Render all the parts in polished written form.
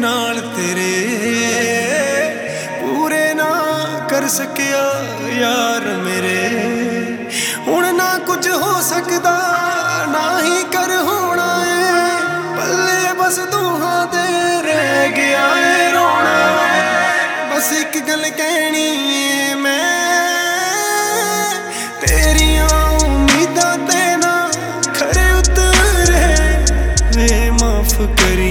नाल तेरे पूरे ना कर सकिया यार मेरे। हुण ना कुछ हो सकदा ना ही कर होना है, पल्ले बस दूहां दे रह गया है रोना। बस एक गल कहनी है मैं, तेरियां उम्मीदां ते ना खरे उतरे वे माफ करी।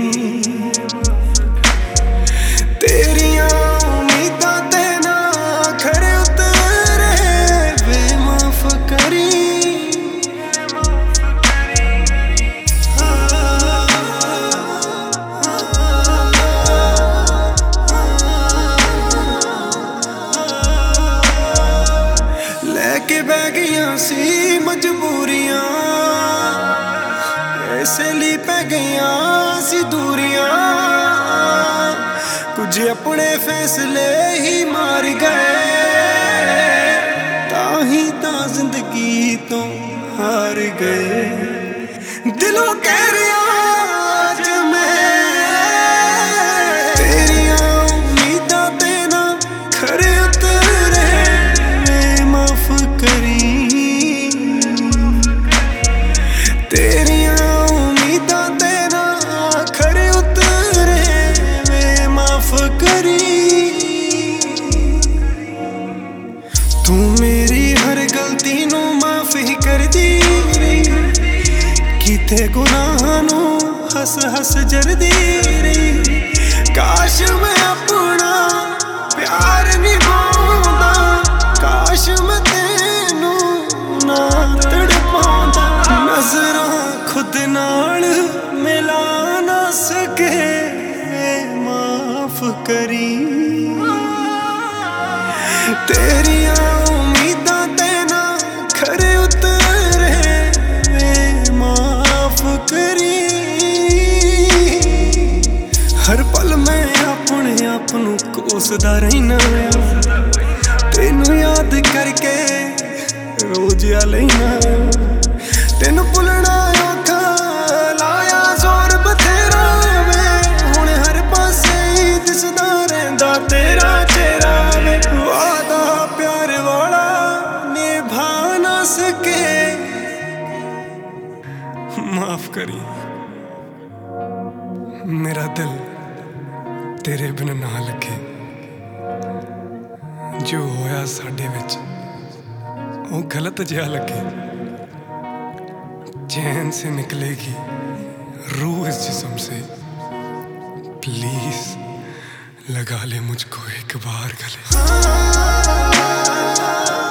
तेरियां उम्मीदां ते ना खरे उतरे वे माफ करी। लेके बह गईयां सी मजबूरियां, ऐसे ली पै गईयां सी दूरियां। कुछ अपने फैसले ही मार गए, ताही तां जिंदगी तो हार गए। दिलों कह रहा आज मैं, तेरियां उम्मीदां ते ना खरे उतरे वे माफ करी। तेरियां उम्मीदां ते ना खरे उतरे वे माफ करी। तू मेरी हर गलती नू माफ ही कर दी, कीते गुनाहां नू हस हस जरदी रही। काश मैं अपना प्यार निभाउंदा, काश मैं तेनू ना तड़पाउंदा। नजरां खुद नाल मिला ना सके माफ करी। तेरियां उम्मीदां ते ना खरे उतरे वे माफ करी। हर पल मैं अपने आप नू कोसदा रहना, तेनू याद करके रोज आ लेना। तेनू भुलना औखा लाया जोर बथेरा वे, हुण हर पासे ही दिसदा रहिंदा तेरा चेहरा वे। वादा प्यार वाला निभा ना सके माफ करी। मेरा दिल तेरे बिन ना लगे, जो होया साडे विच वो गलत जिहा लगे। चैन से निकलेगी रूह इस जिस्म से, प्लीज लगा ले मुझको एक बार गले।